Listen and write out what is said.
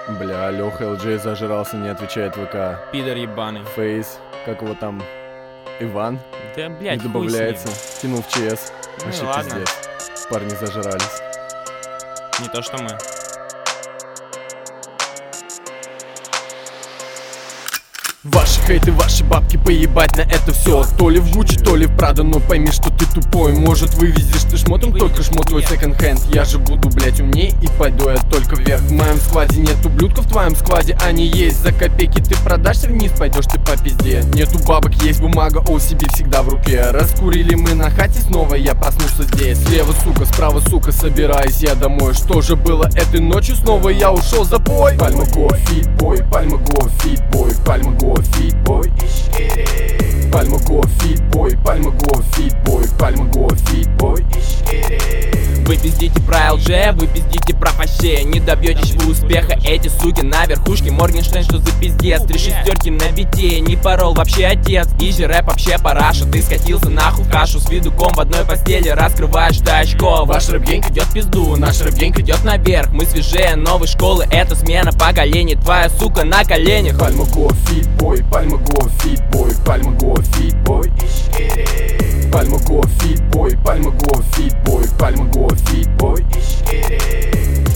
Бля, Леха LJ зажрался, не отвечает ВК. Пидор ебаный. Фейс, как его там, Иван, Да, блядь, не хуй с добавляется. ним. Кинул в ЧС. Ну и Вообще ладно. пиздец. Парни зажрались. Не то, что мы. Ваши хейты, ваши бабки, поебать на это все. То ли в Гуччи, то ли в Прадо, но пойми, что ты тупой. Может вывезешь ты шмотом, только шмот твой секонд-хенд. Я же буду, блять, умней и пойду я только вверх. В моем складе нет ублюдков, в твоем складе они есть. За копейки ты продашься вниз, пойдешь ты по пизде. Нету бабок, есть бумага, OCB всегда в руке. Раскурили мы на хате, снова я проснулся здесь. Слева, сука, справа, сука, собираюсь я домой. Что же было этой ночью, снова я ушел за бой. Пальма го, фитбой, пальма го, фитбой, пальма го, фитбой. Пальма го, фитбой, пальма го, фитбой, пальма го, фитбой. Вы пиздите про LJ, вы пиздите про фаще. Не добьетесь вы успеха, эти суки на верхушке. Моргенштерн, что за пиздец? 3 шестерки на бите, не порол вообще отец. Изи рэп вообще параша, ты скатился нахуй в кашу. С видуком в одной постели раскрываешь до очков. Ваш рэп-генг идет в пизду, наш рэп-генг идет наверх. Мы свежее новой школы, это смена поколений. Твоя сука на коленях. Пальма го, фитбой, пальма го, фитбой, пальма го, фитбой. Пальма го, фитбой, пальма го, фитбой, пальма го, фитбой.